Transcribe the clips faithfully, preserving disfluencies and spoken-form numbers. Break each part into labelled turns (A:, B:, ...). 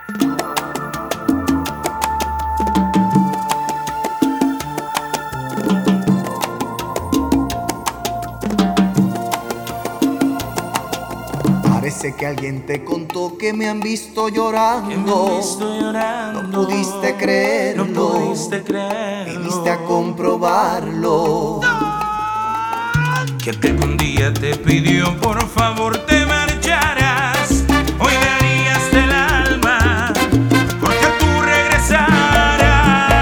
A: Parece que alguien te contó que me han visto llorando.
B: Que me han visto llorando.
A: No pudiste creerlo.
B: No pudiste creerlo.
A: Viniste a comprobarlo.
B: Que aquel un día te pidió por favor te marcharas. Hoy darías del alma porque tú regresarás.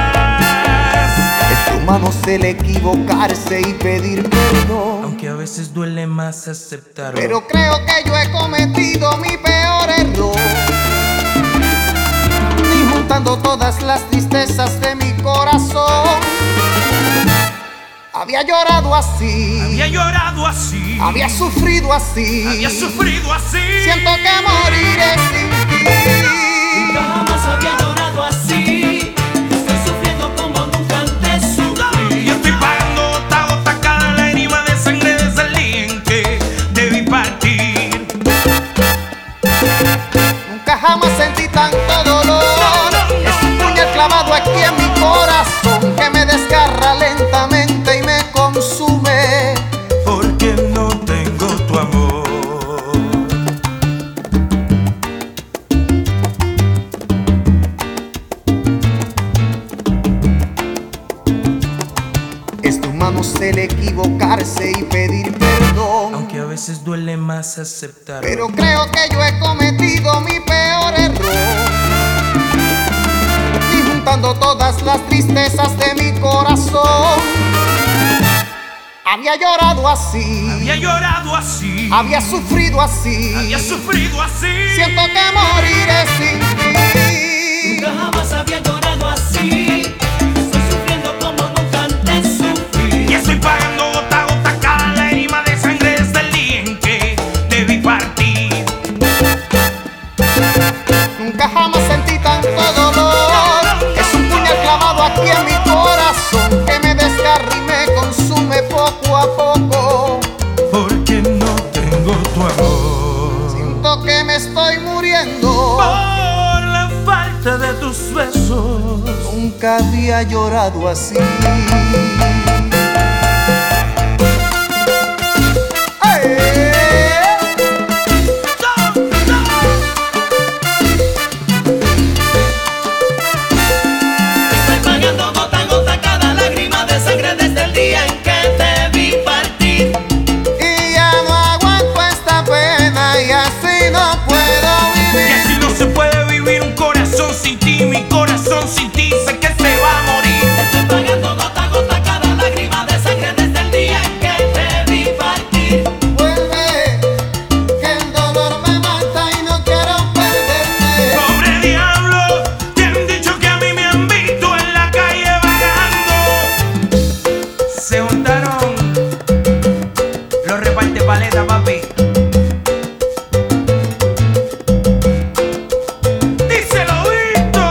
A: Es humano el equivocarse y pedir perdón,
B: aunque a veces duele más aceptarlo.
A: pero creo que yo he cometido mi peor error, ni juntando todas las tristezas de mi corazón. Había llorado así,
B: Había llorado así,
A: había sufrido así,
B: había sufrido así.
A: Siento que moriré sin ti.
C: Nunca jamás había llorado así. Estoy sufriendo como nunca antes sufrí.
B: Yo estoy pagando gota a gota cada lágrima de sangre desde el día en que debí partir.
A: Nunca jamás sentí tanto dolor. Es un puñal clavado aquí en mi corazón que me desgarra lentamente y me consume.
B: Porque no tengo tu amor.
A: Es tu mano el equivocarse y pedir perdón,
B: Aunque a veces duele más aceptarlo.
A: pero creo que yo he cometido mi peor error, y juntando todas las tristezas de mi corazón. Había llorado así,
B: Había llorado así,
A: había sufrido así,
B: había sufrido así.
A: siento que moriré sin ti.
C: Nunca jamás había llorado así. Estoy sufriendo como nunca antes sufrí.
B: Y estoy pagando gota a gota cada lágrima de sangre desde el día en que debí partir.
A: Nunca jamás sentí tanto dolor. Es un puñal clavado aquí en mi corazón que me desgarra y me consume poco a poco.
B: Porque no tengo tu amor.
A: Siento que me estoy muriendo.
B: Por la falta de tus besos.
A: Nunca había llorado así.
C: Estoy pagando gota a gota cada lágrima de sangre desde el día en que te vi partir.
A: Y ya no aguanto esta pena y así no puedo
B: Y
A: vivir.
B: así no se puede vivir un corazón sin ti. Mi corazón sin ti sé que se va a morir.
C: Estoy pagando gota a gota cada lágrima de sangre desde el día en que te vi partir.
A: Vuelve, que el dolor me mata y no quiero perderte.
B: Pobre diablo, te han dicho que a mí me han visto en la calle vagando. Se juntaron los reparte paleta, papi. Díselo, Víctor.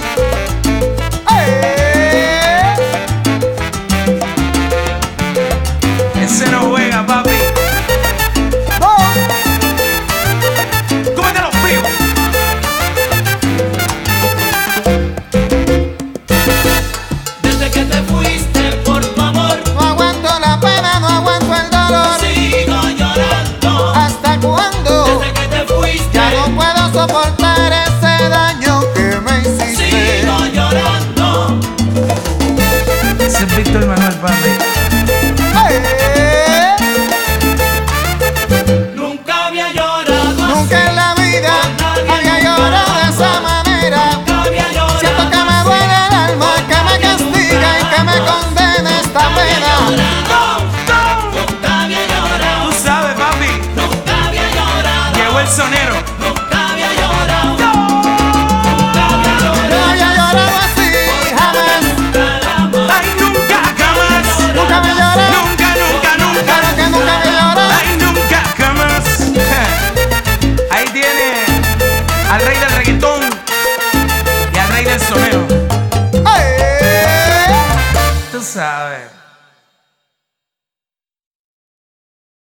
A: ¡Eh!
B: Ese no juega, papi.
A: ¡No!
B: Cómete los fríos.
C: Desde que te fuiste por tu amor,
A: No aguanto la pena, no aguanto el dolor.
C: sigo llorando.
A: ¿Hasta cuándo?
C: Desde que te fuiste,
A: Ya no puedo soportar.